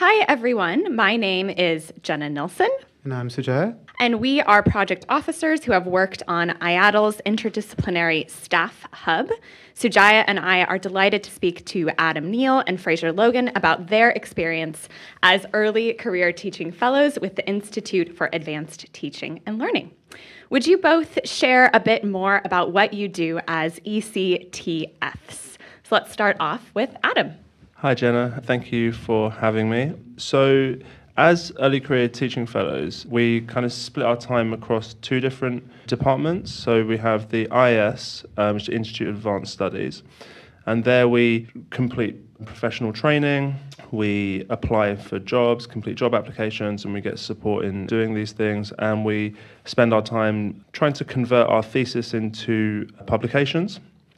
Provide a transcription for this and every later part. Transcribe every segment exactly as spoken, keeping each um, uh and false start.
Hi, everyone. My name is Jenna Nilsson. And I'm Sujaya. And we are project officers who have worked on I A T L's Interdisciplinary Staff Hub. Sujaya and I are delighted to speak to Adam Neal and Fraser Logan about their experience as early career teaching fellows with the Institute for Advanced Teaching and Learning. Would you both share a bit more about what you do as E C T Fs? So let's start off with Adam. Hi, Jenna. Thank you for having me. So, as early career teaching fellows, we kind of split our time across two different departments. So we have the I S, um, which is Institute of Advanced Studies, and there we complete professional training, we apply for jobs, complete job applications, and we get support in doing these things, and we spend our time trying to convert our thesis into publications.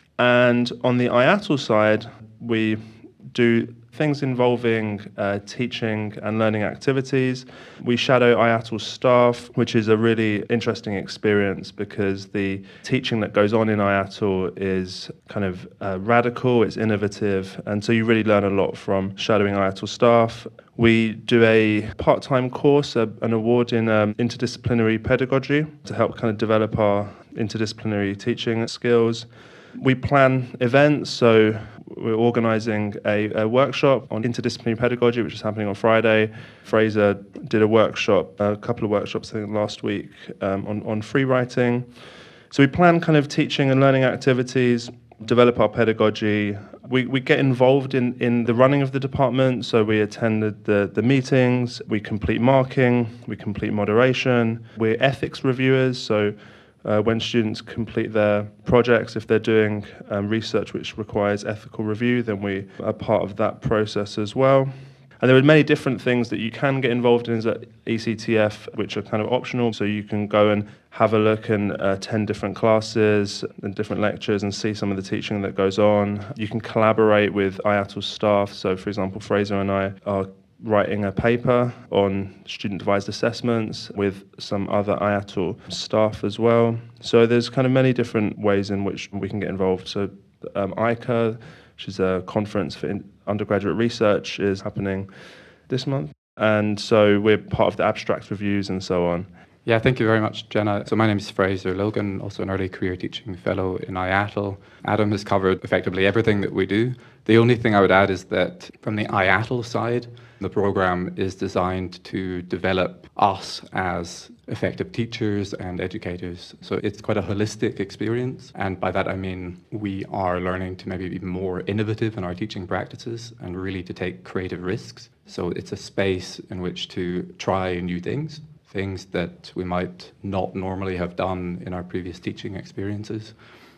And on the I A T L side, we do things involving uh, teaching and learning activities. We shadow I A T L staff, which is a really interesting experience because the teaching that goes on in I A T L is kind of uh, radical, it's innovative, and so you really learn a lot from shadowing I A T L staff. We do a part-time course, a, an award in um, interdisciplinary pedagogy to help kind of develop our interdisciplinary teaching skills. We plan events, so we're organising a, a workshop on interdisciplinary pedagogy, which is happening on Friday. Fraser did a workshop, a couple of workshops, I think, last week um, on, on free writing. So we plan kind of teaching and learning activities, develop our pedagogy. We we get involved in, in the running of the department, so we attend the, the, the meetings, we complete marking, we complete moderation. We're ethics reviewers, so Uh, when students complete their projects, if they're doing um, research which requires ethical review, then we are part of that process as well. And there are many different things that you can get involved in as an E C T F, which are kind of optional. So you can go and have a look and uh, attend different classes and different lectures and see some of the teaching that goes on. You can collaborate with I A T L staff. So, for example, Fraser and I are writing a paper on student-devised assessments with some other I A T L staff as well. So there's kind of many different ways in which we can get involved. So um, I C A, which is a conference for in- undergraduate research, is happening this month. And so we're part of the abstract reviews and so on. Yeah, thank you very much, Jenna. So my name is Fraser Logan, also an early career teaching fellow in I A T L. Adam has covered effectively everything that we do. The only thing I would add is that from the I A T L side, the program is designed to develop us as effective teachers and educators. So it's quite a holistic experience. And by that, I mean, we are learning to maybe be more innovative in our teaching practices and really to take creative risks. So it's a space in which to try new things, things that we might not normally have done in our previous teaching experiences,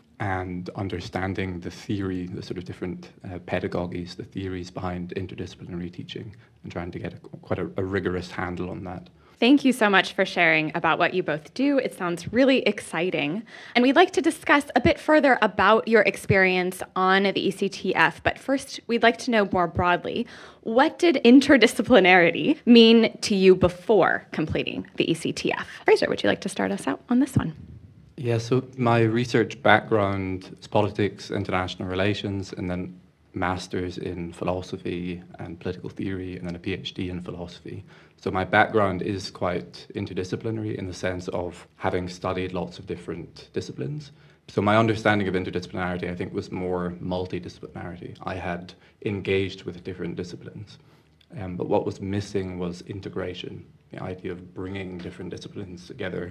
and understanding the theory, the sort of different uh, pedagogies, the theories behind interdisciplinary teaching, and trying to get a, quite a, a rigorous handle on that. Thank you so much for sharing about what you both do. It sounds really exciting. And we'd like to discuss a bit further about your experience on the E C T F. But first, we'd like to know more broadly, what did interdisciplinarity mean to you before completing the E C T F? Fraser, would you like to start us out on this one? Yeah, so my research background is politics, international relations, and then master's in philosophy and political theory, and then a PhD in philosophy. So my background is quite interdisciplinary in the sense of having studied lots of different disciplines. So my understanding of interdisciplinarity, I think, was more multidisciplinarity. I had engaged with different disciplines, um, but what was missing was integration, the idea of bringing different disciplines together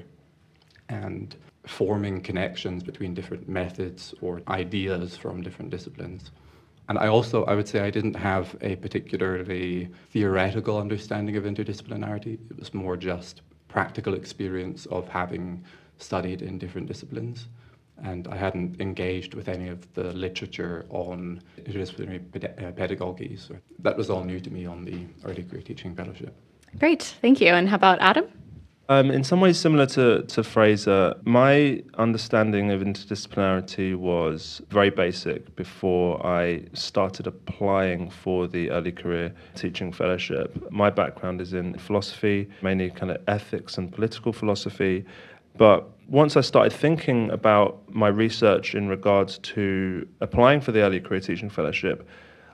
and forming connections between different methods or ideas from different disciplines. And I also, I would say I didn't have a particularly theoretical understanding of interdisciplinarity. It was more just practical experience of having studied in different disciplines. And I hadn't engaged with any of the literature on interdisciplinary ped- uh, pedagogies. That was all new to me on the Early Career Teaching Fellowship. Great, thank you. And how about Adam? Um, in some ways similar to, to Fraser, my understanding of interdisciplinarity was very basic before I started applying for the Early Career Teaching Fellowship. My background is in philosophy, mainly kind of ethics and political philosophy, but once I started thinking about my research in regards to applying for the Early Career Teaching Fellowship,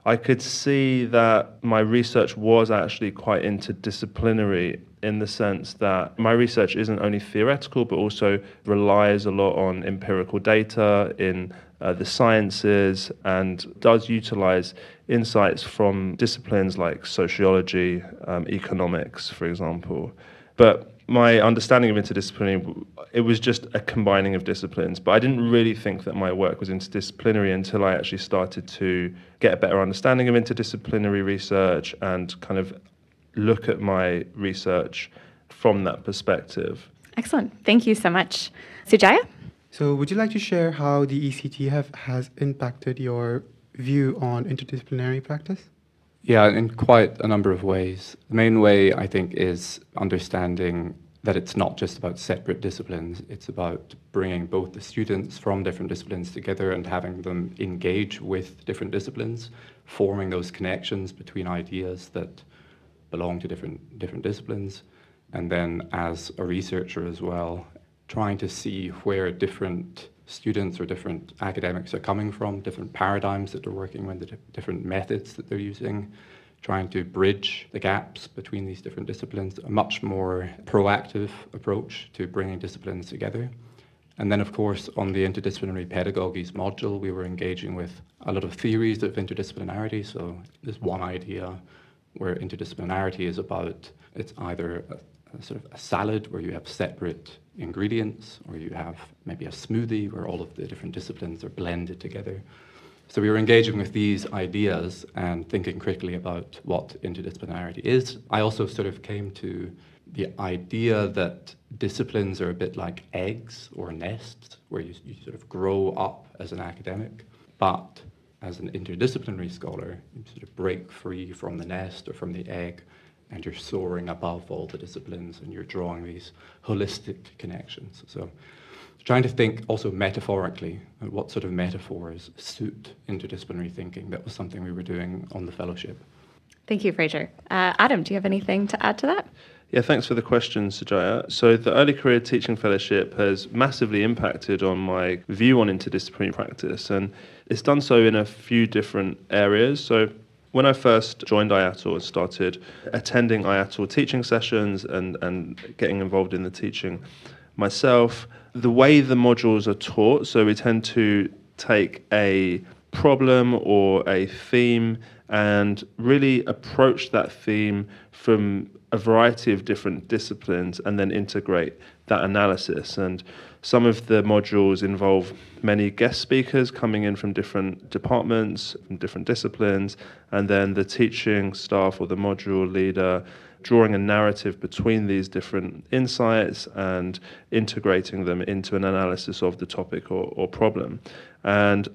I could see that my research was actually quite interdisciplinary in the sense that my research isn't only theoretical, but also relies a lot on empirical data in uh, the sciences and does utilize insights from disciplines like sociology, um, economics, for example. But my understanding of interdisciplinary, it was just a combining of disciplines, but I didn't really think that my work was interdisciplinary until I actually started to get a better understanding of interdisciplinary research and kind of look at my research from that perspective. Excellent. Thank you so much. Sujaya? So would you like to share how the E C T have, has impacted your view on interdisciplinary practice? Yeah, in quite a number of ways. The main way, I think, is understanding that it's not just about separate disciplines. It's about bringing both the students from different disciplines together and having them engage with different disciplines, forming those connections between ideas that belong to different, different disciplines. And then as a researcher as well, trying to see where different students or different academics are coming from, different paradigms that they're working with, the di- different methods that they're using, trying to bridge the gaps between these different disciplines, a much more proactive approach to bringing disciplines together. And then, of course, on the interdisciplinary pedagogies module, we were engaging with a lot of theories of interdisciplinarity. So there's one idea where interdisciplinarity is about, it's either a, a sort of a salad where you have separate ingredients, or you have maybe a smoothie where all of the different disciplines are blended together. So we were engaging with these ideas and thinking critically about what interdisciplinarity is. I also sort of came to the idea that disciplines are a bit like eggs or nests, where you, you sort of grow up as an academic, but as an interdisciplinary scholar, you sort of break free from the nest or from the egg, and you're soaring above all the disciplines and you're drawing these holistic connections. So trying to think also metaphorically, what sort of metaphors suit interdisciplinary thinking. That was something we were doing on the fellowship. Thank you, Fraser. Uh, Adam, do you have anything to add to that? Yeah, thanks for the question, Sujaya. So the Early Career Teaching Fellowship has massively impacted on my view on interdisciplinary practice, and it's done so in a few different areas. So when I first joined I A T L and started attending I A T L teaching sessions and, and getting involved in the teaching myself, the way the modules are taught, so we tend to take a problem or a theme and really approach that theme from a variety of different disciplines and then integrate that analysis. And some of the modules involve many guest speakers coming in from different departments, from different disciplines, and then the teaching staff or the module leader drawing a narrative between these different insights and integrating them into an analysis of the topic or, or problem. And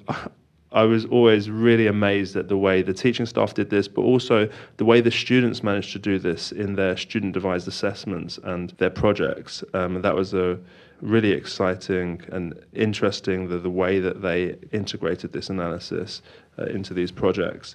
I was always really amazed at the way the teaching staff did this, but also the way the students managed to do this in their student-devised assessments and their projects. Um, that was a really exciting and interesting, the, the way that they integrated this analysis uh, into these projects.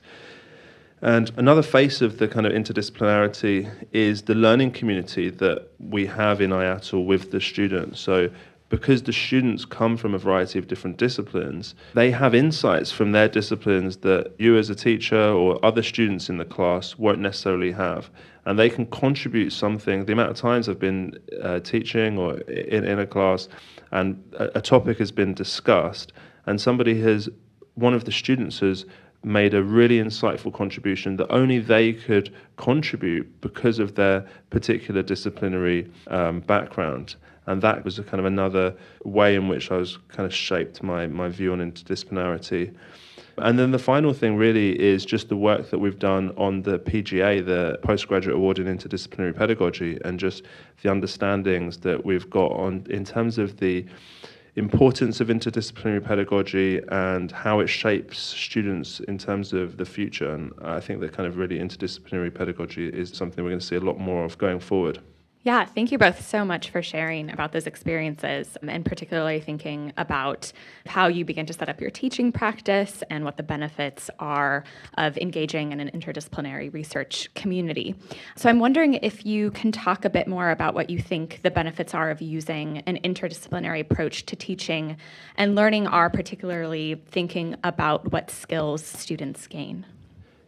And another face of the kind of interdisciplinarity is the learning community that we have in I A T L with the students. So because the students come from a variety of different disciplines, they have insights from their disciplines that you as a teacher or other students in the class won't necessarily have. And they can contribute something. The amount of times I've been uh, teaching or in, in a class and a, a topic has been discussed and somebody has, one of the students has made a really insightful contribution that only they could contribute because of their particular disciplinary um, background. And that was a kind of another way in which I was kind of shaped my, my view on interdisciplinarity. And then the final thing really is just the work that we've done on the P G A, the Postgraduate Award in Interdisciplinary Pedagogy, and just the understandings that we've got on in terms of the importance of interdisciplinary pedagogy and how it shapes students in terms of the future. And I think that kind of really interdisciplinary pedagogy is something we're going to see a lot more of going forward. Yeah, thank you both so much for sharing about those experiences, and particularly thinking about how you begin to set up your teaching practice and what the benefits are of engaging in an interdisciplinary research community. So I'm wondering if you can talk a bit more about what you think the benefits are of using an interdisciplinary approach to teaching and learning are, particularly thinking about what skills students gain.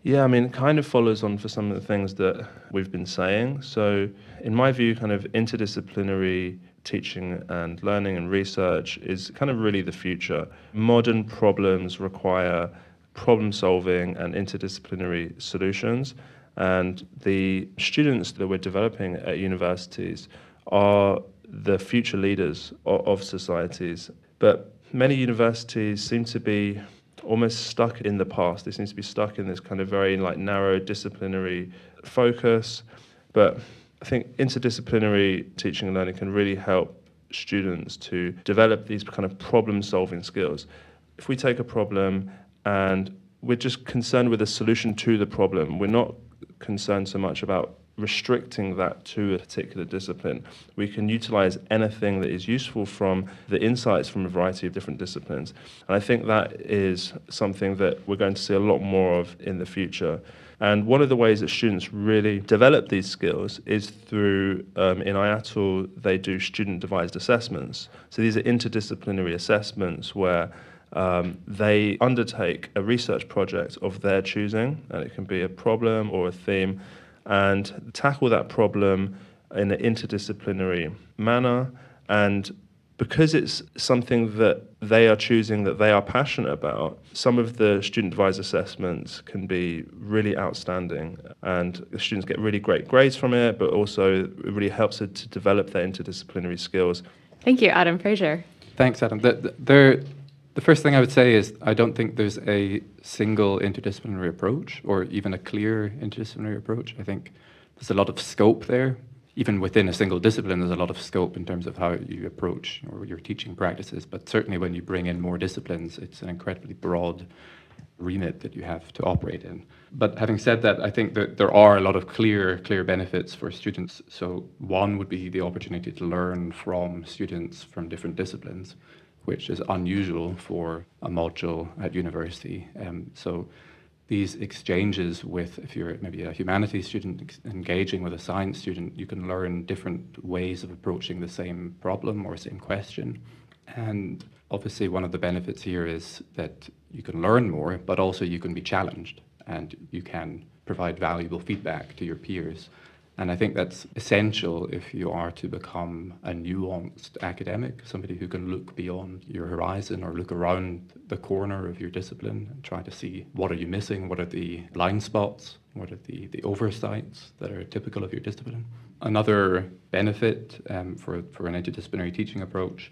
Yeah, I mean, it kind of follows on for some of the things that we've been saying. So, in my view, kind of interdisciplinary teaching and learning and research is kind of really the future. Modern problems require problem solving and interdisciplinary solutions. And the students that we're developing at universities are the future leaders of, of societies. But many universities seem to be almost stuck in the past. They seem to be stuck in this kind of very like narrow disciplinary focus. But I think interdisciplinary teaching and learning can really help students to develop these kind of problem-solving skills. If we take a problem and we're just concerned with a solution to the problem, we're not concerned so much about restricting that to a particular discipline. We can utilize anything that is useful from the insights from a variety of different disciplines. And I think that is something that we're going to see a lot more of in the future. And one of the ways that students really develop these skills is through, um, in I A T L, they do student-devised assessments. So these are interdisciplinary assessments where um, they undertake a research project of their choosing, and it can be a problem or a theme, and tackle that problem in an interdisciplinary manner. And because it's something that they are choosing, that they are passionate about, some of the student-devised assessments can be really outstanding, and the students get really great grades from it, but also it really helps it to develop their interdisciplinary skills. Thank you, Adam Fraser. Thanks, Adam. The, the, there, the first thing I would say is I don't think there's a single interdisciplinary approach or even a clear interdisciplinary approach. I think there's a lot of scope there. Even within a single discipline, there's a lot of scope in terms of how you approach or your teaching practices. But certainly when you bring in more disciplines, it's an incredibly broad remit that you have to operate in. But having said that, I think that there are a lot of clear, clear benefits for students. So one would be the opportunity to learn from students from different disciplines, which is unusual for a module at university. Um, so these exchanges with, if you're maybe a humanities student ex- engaging with a science student, you can learn different ways of approaching the same problem or same question. And obviously one of the benefits here is that you can learn more, but also you can be challenged and you can provide valuable feedback to your peers. And I think that's essential if you are to become a nuanced academic, somebody who can look beyond your horizon or look around the corner of your discipline and try to see what are you missing, what are the blind spots, what are the, the oversights that are typical of your discipline. Another benefit um, for, for an interdisciplinary teaching approach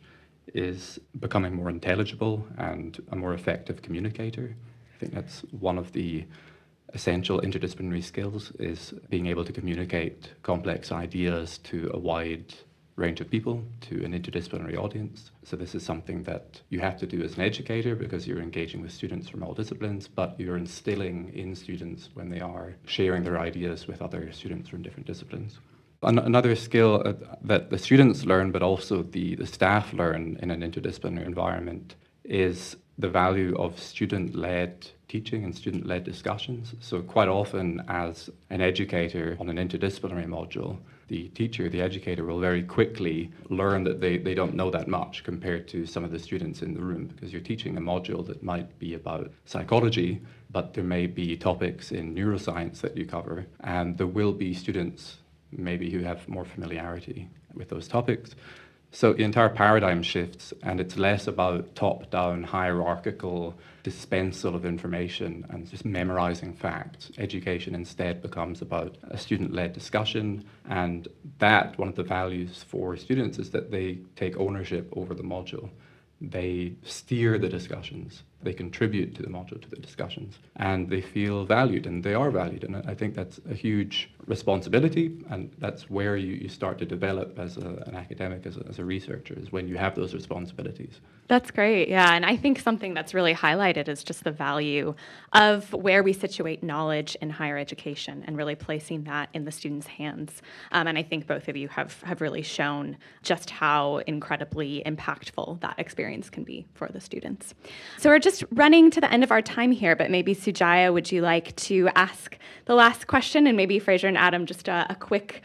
is becoming more intelligible and a more effective communicator. I think that's one of the essential interdisciplinary skills, is being able to communicate complex ideas to a wide range of people, to an interdisciplinary audience. So this is something that you have to do as an educator because you're engaging with students from all disciplines, but you're instilling in students when they are sharing their ideas with other students from different disciplines. An- another skill uh, that the students learn, but also the, the staff learn in an interdisciplinary environment, is the value of student-led teaching and student-led discussions. So quite often as an educator on an interdisciplinary module, the teacher, the educator will very quickly learn that they, they don't know that much compared to some of the students in the room, because you're teaching a module that might be about psychology, but there may be topics in neuroscience that you cover, and there will be students maybe who have more familiarity with those topics. So the entire paradigm shifts, and it's less about top-down hierarchical dispensal of information and just memorizing facts. Education instead becomes about a student-led discussion, and that, one of the values for students, is that they take ownership over the module. They steer the discussions, they contribute to the module, to the discussions, and they feel valued, and they are valued. And I think that's a huge responsibility, and that's where you, you start to develop as a, an academic, as a, as a researcher, is when you have those responsibilities. That's great, yeah. And I think something that's really highlighted is just the value of where we situate knowledge in higher education and really placing that in the students' hands. Um, and I think both of you have, have really shown just how incredibly impactful that experience can be for the students. So we're just running to the end of our time here, but maybe Sujaya, would you like to ask the last question? And maybe Fraser and Adam, just a, a quick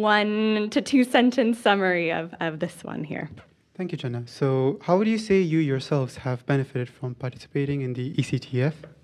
one to two sentence summary of, of this one here. Thank you, Jenna. So how would you say you yourselves have benefited from participating in the E C T F?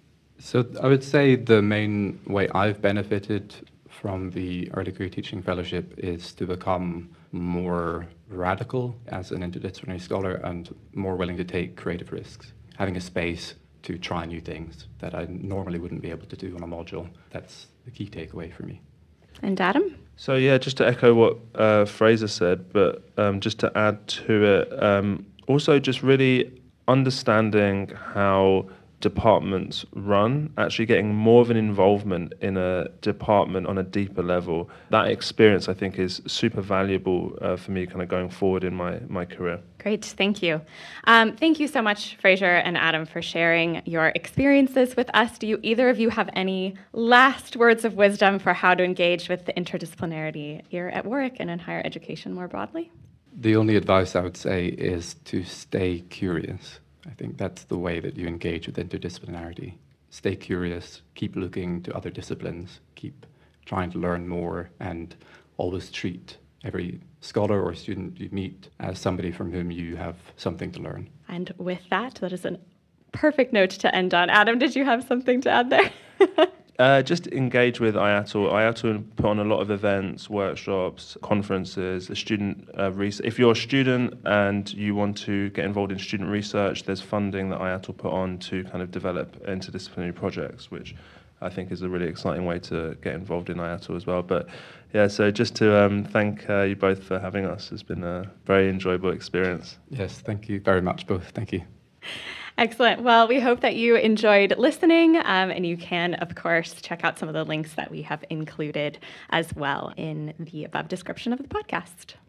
So I would say the main way I've benefited from the Early Career Teaching Fellowship is to become more radical as an interdisciplinary scholar and more willing to take creative risks, having a space to try new things that I normally wouldn't be able to do on a module. That's the key takeaway for me. And Adam? So yeah, just to echo what uh, Fraser said, but um, just to add to it, um, also just really understanding how departments run, actually getting more of an involvement in a department on a deeper level. That experience, I think, is super valuable uh, for me kind of going forward in my, my career. Great, thank you. Um, thank you so much, Fraser and Adam, for sharing your experiences with us. Do you either of you have any last words of wisdom for how to engage with the interdisciplinarity here at Warwick and in higher education more broadly? The only advice I would say is to stay curious. I think that's the way that you engage with interdisciplinarity. Stay curious, keep looking to other disciplines, keep trying to learn more, and always treat every scholar or student you meet as somebody from whom you have something to learn. And with that, that is a perfect note to end on. Adam, did you have something to add there? Uh, just engage with I A T L. I A T L put on a lot of events, workshops, conferences, a student uh, research. If you're a student and you want to get involved in student research, there's funding that I A T L put on to kind of develop interdisciplinary projects, which I think is a really exciting way to get involved in I A T L as well. But yeah, so just to um, thank uh, you both for having us. It's been a very enjoyable experience. Yes, thank you very much, both. Thank you. Excellent. Well, we hope that you enjoyed listening, um, and you can, of course, check out some of the links that we have included as well in the above description of the podcast.